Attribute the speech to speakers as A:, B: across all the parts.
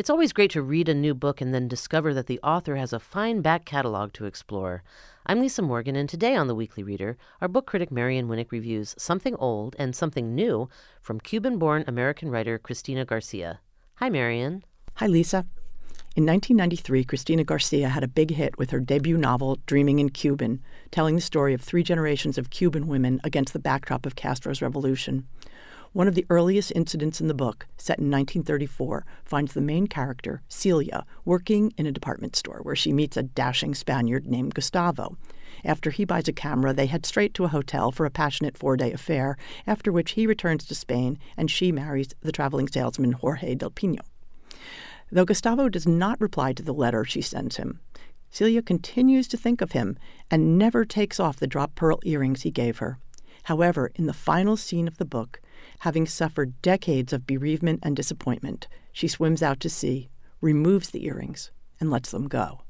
A: It's always great to read a new book and then discover that the author has a fine back catalog to explore. I'm Lisa Morgan, and today on The Weekly Reader, our book critic Marian Winnick reviews Something Old and Something New from Cuban-born American writer Cristina Garcia. Hi, Marian.
B: Hi, Lisa. In 1993, Cristina Garcia had a big hit with her debut novel, Dreaming in Cuban, telling the story of 3 generations of Cuban women against the backdrop of Castro's revolution. One of the earliest incidents in the book, set in 1934, finds the main character, Celia, working in a department store where she meets a dashing Spaniard named Gustavo. After he buys a camera, they head straight to a hotel for a passionate 4-day affair, after which he returns to Spain and she marries the traveling salesman Jorge del Pino. Though Gustavo does not reply to the letter she sends him, Celia continues to think of him and never takes off the drop pearl earrings he gave her. However, in the final scene of the book, having suffered decades of bereavement and disappointment, she swims out to sea, removes the earrings, and lets them go.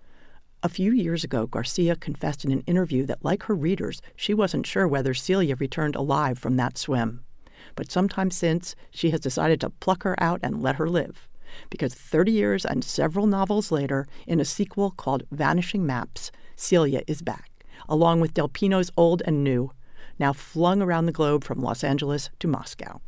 B: A few years ago, Garcia confessed in an interview that, like her readers, she wasn't sure whether Celia returned alive from that swim. But sometime since, she has decided to pluck her out and let her live. Because 30 years and several novels later, in a sequel called Vanishing Maps, Celia is back, along with Del Pino's Old and New, now flung around the globe from Los Angeles to Moscow.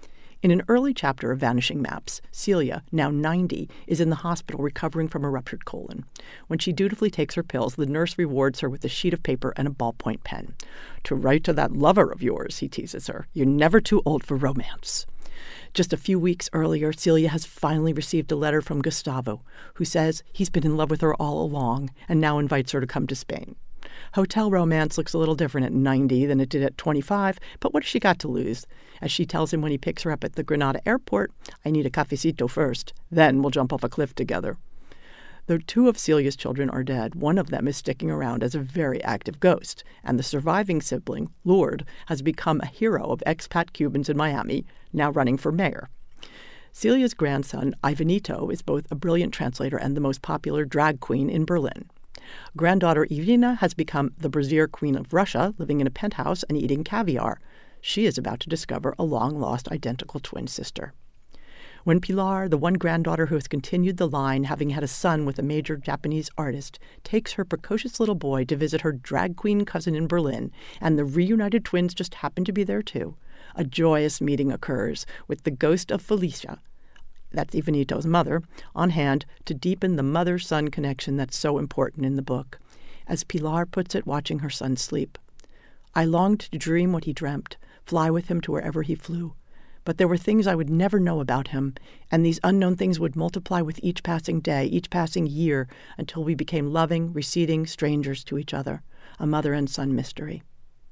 B: In an early chapter of Vanishing Maps, Celia, now 90, is in the hospital recovering from a ruptured colon. When she dutifully takes her pills, the nurse rewards her with a sheet of paper and a ballpoint pen. "To write to that lover of yours," he teases her. "You're never too old for romance." Just a few weeks earlier, Celia has finally received a letter from Gustavo, who says he's been in love with her all along and now invites her to come to Spain. Hotel romance looks a little different at 90 than it did at 25, but what has she got to lose? As she tells him when he picks her up at the Granada airport, "I need a cafecito first, then we'll jump off a cliff together." Though 2 of Celia's children are dead, one of them is sticking around as a very active ghost, and the surviving sibling, Lourdes, has become a hero of expat Cubans in Miami, now running for mayor. Celia's grandson, Ivanito, is both a brilliant translator and the most popular drag queen in Berlin. Granddaughter Irina has become the brassiere queen of Russia, living in a penthouse and eating caviar. She is about to discover a long-lost identical twin sister. When Pilar, the one granddaughter who has continued the line, having had a son with a major Japanese artist, takes her precocious little boy to visit her drag queen cousin in Berlin, and the reunited twins just happen to be there too, a joyous meeting occurs with the ghost of Felicia, that's Ivanito's mother, on hand to deepen the mother-son connection that's so important in the book. As Pilar puts it, watching her son sleep, "I longed to dream what he dreamt, fly with him to wherever he flew. But there were things I would never know about him, and these unknown things would multiply with each passing day, each passing year, until we became loving, receding strangers to each other, a mother and son mystery."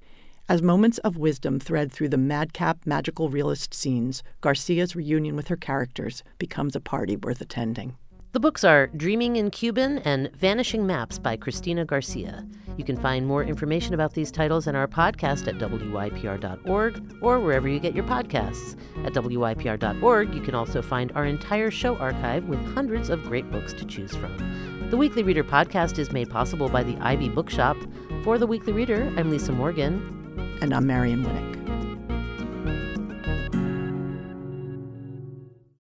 B: As moments of wisdom thread through the madcap, magical realist scenes, Garcia's reunion with her characters becomes a party worth attending.
A: The books are Dreaming in Cuban and Vanishing Maps by Cristina Garcia. You can find more information about these titles in our podcast at wypr.org or wherever you get your podcasts. At wypr.org, you can also find our entire show archive with hundreds of great books to choose from. The Weekly Reader podcast is made possible by the Ivy Bookshop. For The Weekly Reader, I'm Lisa Morgan.
B: And I'm Marian Winnick.